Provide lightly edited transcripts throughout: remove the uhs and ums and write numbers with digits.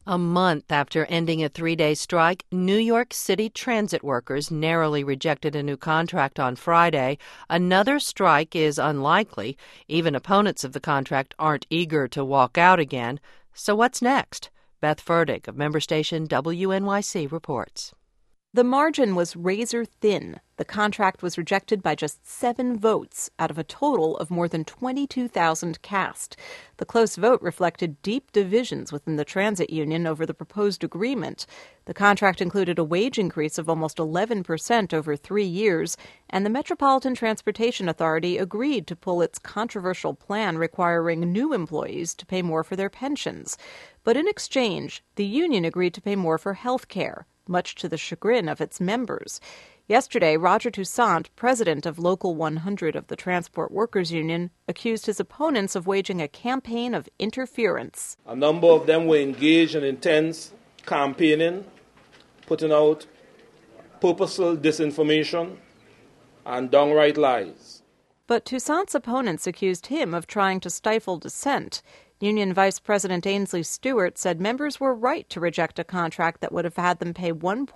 A month after ending a 3-day strike, New York City transit workers narrowly rejected a new contract on Friday. Another strike is unlikely. Even opponents of the contract aren't eager to walk out again. So what's next? Beth Fertig of member station WNYC reports. The margin was razor thin. The contract was rejected by just 7 votes out of a total of more than 22,000 cast. The close vote reflected deep divisions within the transit union over the proposed agreement. The contract included a wage increase of almost 11% over 3 years, and the Metropolitan Transportation Authority agreed to pull its controversial plan requiring new employees to pay more for their pensions. But in exchange, the union agreed to pay more for health care, much to the chagrin of its members. Yesterday, Roger Toussaint, president of Local 100 of the Transport Workers Union, accused his opponents of waging a campaign of interference. A number of them were engaged in intense campaigning, putting out purposeful disinformation and downright lies. But Toussaint's opponents accused him of trying to stifle dissent. Union Vice President Ainsley Stewart said members were right to reject a contract that would have had them pay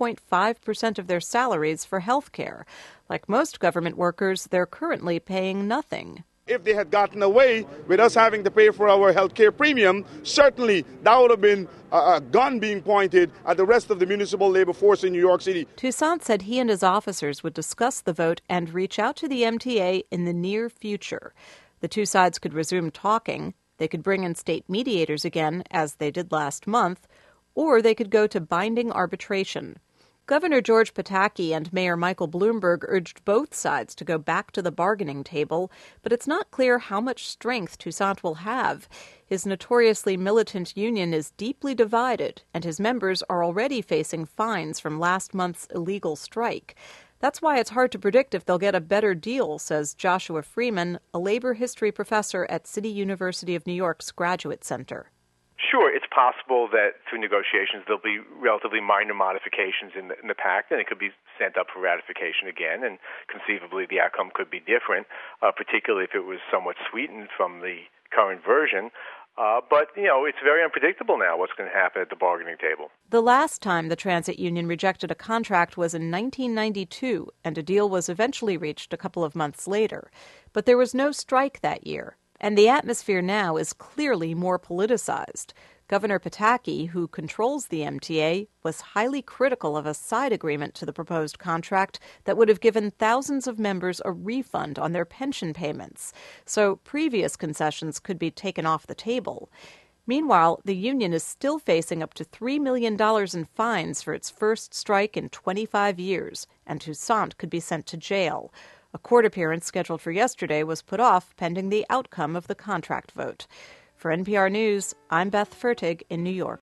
1.5% of their salaries for health care. Like most government workers, they're currently paying nothing. If they had gotten away with us having to pay for our health care premium, certainly that would have been a gun being pointed at the rest of the municipal labor force in New York City. Toussaint said he and his officers would discuss the vote and reach out to the MTA in the near future. The two sides could resume talking. They could bring in state mediators again, as they did last month, or they could go to binding arbitration. Governor George Pataki and Mayor Michael Bloomberg urged both sides to go back to the bargaining table, but it's not clear how much strength Toussaint will have. His notoriously militant union is deeply divided, and his members are already facing fines from last month's illegal strike. That's why it's hard to predict if they'll get a better deal, says Joshua Freeman, a labor history professor at City University of New York's Graduate Center. Sure, it's possible that through negotiations there'll be relatively minor modifications in the pact, and it could be sent up for ratification again, and conceivably the outcome could be different, particularly if it was somewhat sweetened from the current version. But, it's very unpredictable now what's going to happen at the bargaining table. The last time the transit union rejected a contract was in 1992, and a deal was eventually reached a couple of months later. But there was no strike that year, and the atmosphere now is clearly more politicized. Governor Pataki, who controls the MTA, was highly critical of a side agreement to the proposed contract that would have given thousands of members a refund on their pension payments. So previous concessions could be taken off the table. Meanwhile, the union is still facing up to $3 million in fines for its first strike in 25 years, and Toussaint could be sent to jail. A court appearance scheduled for yesterday was put off pending the outcome of the contract vote. For NPR News, I'm Beth Fertig in New York.